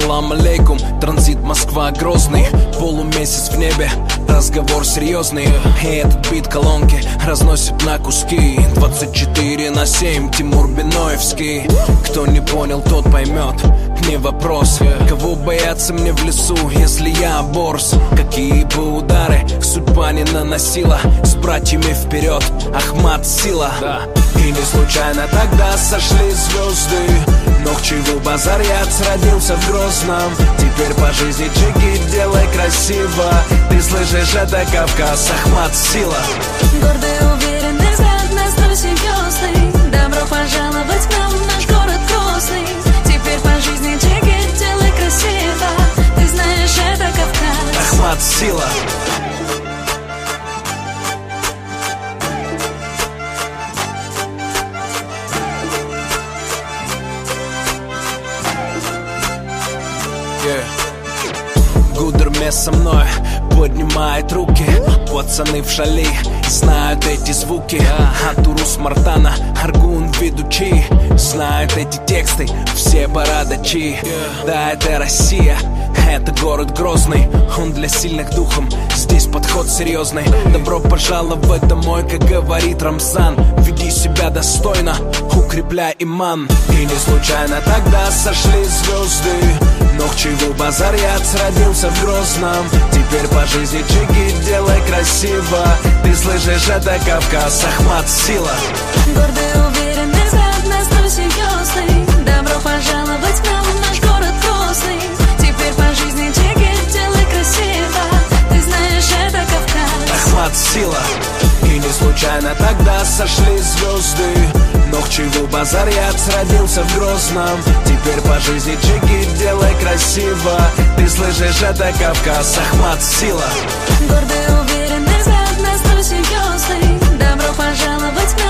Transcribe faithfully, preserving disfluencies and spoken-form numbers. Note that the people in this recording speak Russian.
салам алейкум, транзит Москва Грозный, полумесяц в небе, разговор серьезный. И этот бит колонки разносит на куски. Двадцать четыре на семь, Тимур Биноевский. Кто не понял, тот поймет, не вопрос. Кого бояться мне в лесу, если я борс? Какие бы удары судьба не наносила, с братьями вперед, Ахмат сила. И не случайно тогда сошли звезды. Нохчевый базарьяц родился в Грозном. Теперь по жизни джиги делай красиво. Ты слышишь, это Кавказ, Ахмат сила. Гордый, уверенный взгляд, настрой серьезный. Добро пожаловать к нам в наш город Грозный. Теперь по жизни джиги делай красиво. Ты знаешь, это Кавказ, Ахмат сила. Гудермес со мной поднимает руки. Пацаны в шали знают эти звуки. Атурус Мартана, Аргун ведучи, знают эти тексты все бородачи. Да, это Россия, это город Грозный. Он для сильных духом, здесь подход серьезный. Добро пожаловать домой, как говорит Рамзан. Веди себя достойно, укрепляй иман. И не случайно тогда сошли звезды. Нохчевый базарьяц родился в Грозном. Теперь по жизни джиги делай красиво. Ты слышишь, это Кавказ, Ахмат сила. Гордый, уверенный взгляд, настрой серьезный. Добро пожаловать к нам в наш город Грозный. Теперь по жизни джиги делай красиво. Ты знаешь, это Кавказ, Ахмат сила. И не случайно тогда сошли звезды. Нохчевый базарьяц родился в Грозном. Теперь по жизни джиги делай красиво. Ты слышишь, это Кавказ, Ахмат сила. Гордый, уверенный взгляд, настрой серьезный. Добро пожаловать к нам